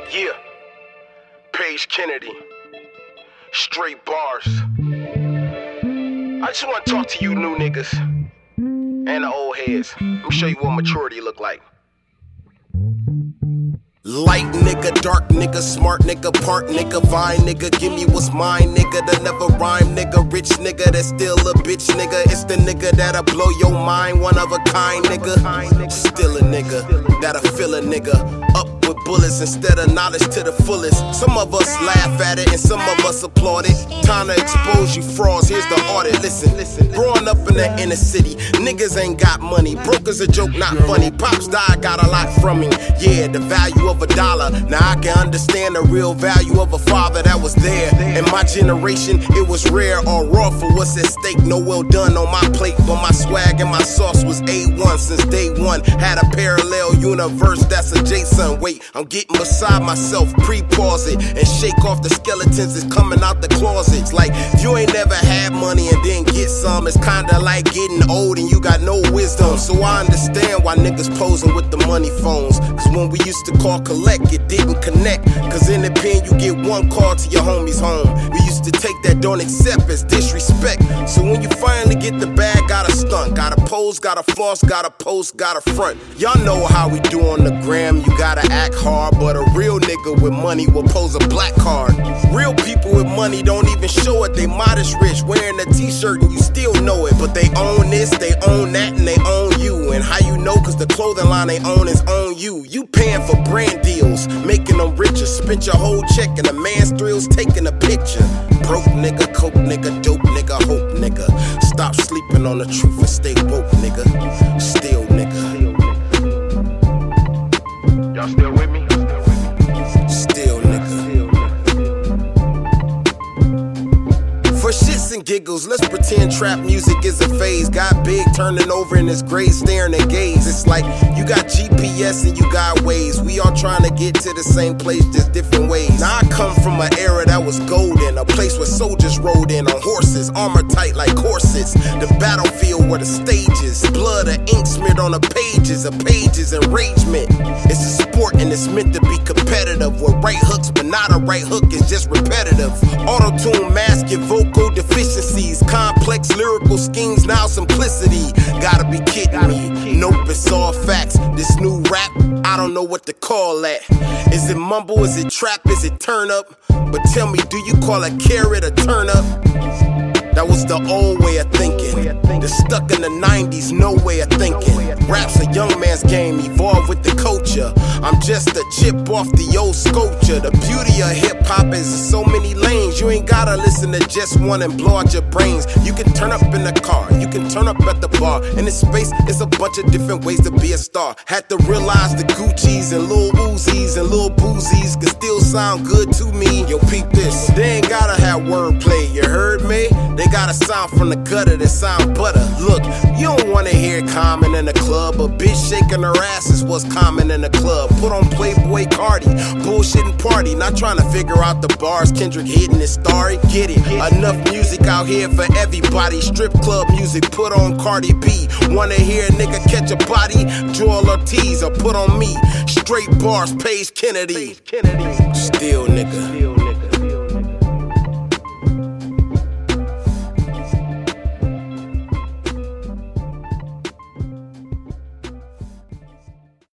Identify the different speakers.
Speaker 1: Yeah, Paige Kennedy, straight bars. I just want to talk to you new niggas and the old heads. Let me show you what maturity look like. Light nigga, dark nigga, smart nigga, part nigga, vine nigga, give me what's mine nigga, that never rhyme nigga, rich nigga, that's still a bitch nigga, it's the nigga that'll blow your mind, one of a kind nigga, still a nigga, that'll fill a nigga up with bullets instead of knowledge to the fullest. Some of us laugh at it and some of us applaud it. Time to expose you frauds, here's the audit. Listen, growing up in the inner city, niggas ain't got money, broke is a joke, not funny. Pops died, got a lot from him. Yeah, the value of $1. Now I can understand the real value of a father that was there. In my generation, it was rare or raw for what's at stake. No well done on my plate, but my swag and my sauce was A1 since day one. Had a parallel universe that's adjacent. Wait, I'm getting beside myself, pre-pause it, and shake off the skeletons that's coming out the closets. Like, if you ain't never had money and then get some, it's kinda like getting old and you got no wisdom. So I understand why niggas posing with the money phones. Cause when we used to call collect, it didn't connect. Cause in the pen you get one call to your homie's home. We used to take that don't accept as disrespect. So when you finally get the bag, gotta stunt, gotta pose, gotta floss, gotta post, gotta front. Y'all know how we do on the gram, you gotta act hard, but a real nigga with money will pose a black card. Real people with money don't even show it, they modest rich, wearing a t-shirt and you still know it. But they own this, they own that, and they own you. And how you know? Cause the clothing line they own is on you. You paying for brand deals, making them richer. Spent your whole check and a man's thrills taking a picture. Broke nigga, coke nigga, dope nigga, hope nigga. Stop sleeping on the truth and stay woke nigga. Still nigga. Y'all still with me? Still nigga. For shits and giggles, let's pretend trap music is a phase. Got big turning over in his grave, staring at gaze. It's like you got GPS and you got Waze. We all trying to get to the same place, just different ways. Now I come from an era that was golden, a place where soldiers rode in on horses, armor tight like corsets. The battlefield where the stages, blood or ink smeared on the pages, of pages enragement. It's a sport and it's meant to be competitive, with right hooks but not a right hook, is just repetitive. Auto-tune mask your vocal deficiencies, complex lyrical schemes, now simplicity. Gotta be kidding me. Nope, it's all facts. This new rap, I don't know what to call that. Is it mumble, is it trap, is it turn up? But tell me, do you call a carrot a turn up? That was the old way of thinking. The stuck in the 90s, no way of thinking. Rap's a young man's game, evolved with the culture. I'm just a chip off the old sculpture. The beauty of hip-hop is so many lanes. You ain't gotta listen to just one and blow out your brains. You can turn up in the car, you can turn up at the bar. In this space, it's a bunch of different ways to be a star. Had to realize the Gucci's and Lil Uzis and Lil Boozies can still sound good to me. Yo, peep this, they ain't gotta have wordplay, you heard me? They got a sound from the gutter that sound butter. Look, you don't wanna hear Common in the club. A bitch shaking her ass is what's common in the club. Put on Playboy Cardi, bullshit and party. Not trying to figure out the bars Kendrick hitting his story. Get it? Enough music out here for everybody. Strip club music, put on Cardi B. Wanna hear a nigga catch a body? Joel Ortiz or put on me. Straight bars, Paige Kennedy. Still nigga.